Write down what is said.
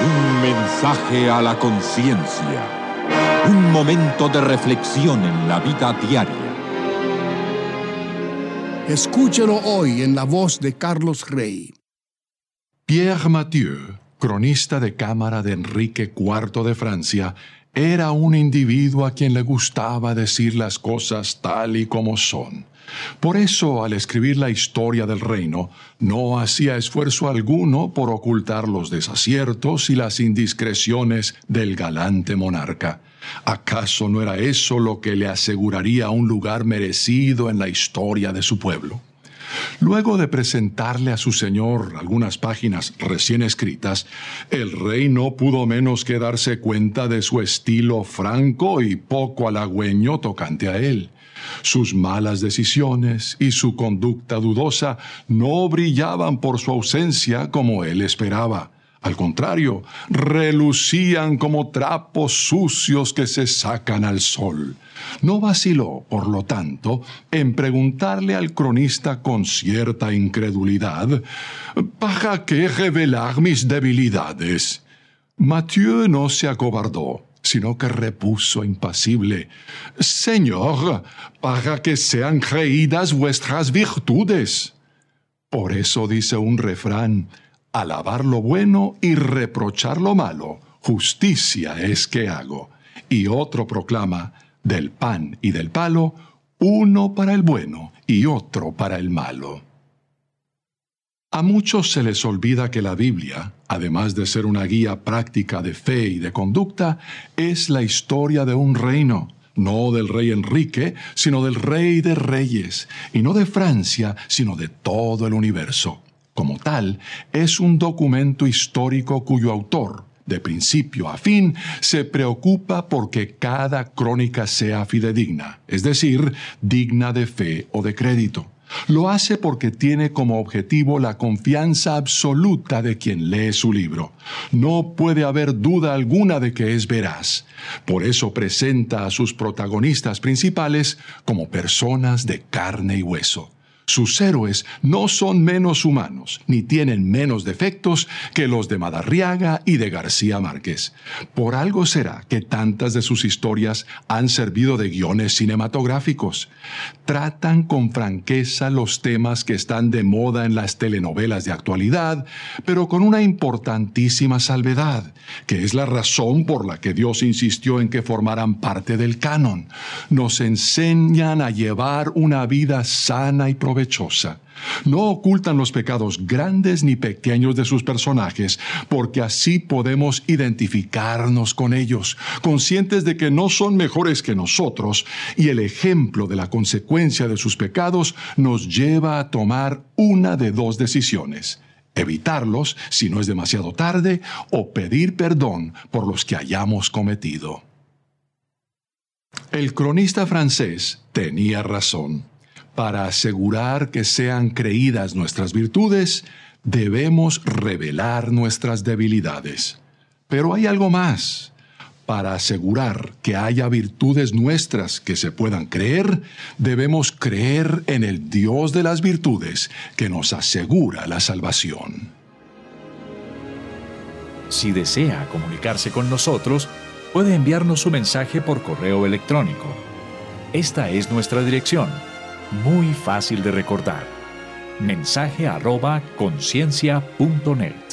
Un mensaje a la conciencia. Un momento de reflexión en la vida diaria. Escúchelo hoy en la voz de Carlos Rey. Pierre Mathieu, cronista de cámara de Enrique IV de Francia, era un individuo a quien le gustaba decir las cosas tal y como son. Por eso, al escribir la historia del reino, no hacía esfuerzo alguno por ocultar los desaciertos y las indiscreciones del galante monarca. ¿Acaso no era eso lo que le aseguraría un lugar merecido en la historia de su pueblo? Luego de presentarle a su señor algunas páginas recién escritas, el rey no pudo menos que darse cuenta de su estilo franco y poco halagüeño tocante a él. Sus malas decisiones y su conducta dudosa no brillaban por su ausencia como él esperaba. Al contrario, relucían como trapos sucios que se sacan al sol. No vaciló, por lo tanto, en preguntarle al cronista con cierta incredulidad: ¿para qué revelar mis debilidades? Mathieu no se acobardó, sino que repuso impasible: Señor, para que sean creídas vuestras virtudes. Por eso dice un refrán: alabar lo bueno y reprochar lo malo, justicia es que hago. Y otro proclama: del pan y del palo, uno para el bueno y otro para el malo. A muchos se les olvida que la Biblia, además de ser una guía práctica de fe y de conducta, es la historia de un reino, no del rey Enrique, sino del rey de reyes, y no de Francia, sino de todo el universo. Como tal, es un documento histórico cuyo autor, de principio a fin, se preocupa porque cada crónica sea fidedigna, es decir, digna de fe o de crédito. Lo hace porque tiene como objetivo la confianza absoluta de quien lee su libro. No puede haber duda alguna de que es veraz. Por eso presenta a sus protagonistas principales como personas de carne y hueso. Sus héroes no son menos humanos, ni tienen menos defectos que los de Madariaga y de García Márquez. Por algo será que tantas de sus historias han servido de guiones cinematográficos. Tratan con franqueza los temas que están de moda en las telenovelas de actualidad, pero con una importantísima salvedad, que es la razón por la que Dios insistió en que formaran parte del canon. Nos enseñan a llevar una vida sana y provechosa. No ocultan los pecados grandes ni pequeños de sus personajes, porque así podemos identificarnos con ellos, conscientes de que no son mejores que nosotros, y el ejemplo de la consecuencia de sus pecados nos lleva a tomar una de dos decisiones: evitarlos si no es demasiado tarde, o pedir perdón por los que hayamos cometido. El cronista francés tenía razón. Para asegurar que sean creídas nuestras virtudes, debemos revelar nuestras debilidades. Pero hay algo más. Para asegurar que haya virtudes nuestras que se puedan creer, debemos creer en el Dios de las virtudes, que nos asegura la salvación. Si desea comunicarse con nosotros, puede enviarnos su mensaje por correo electrónico. Esta es nuestra dirección. Muy fácil de recordar: mensaje@conciencia.net.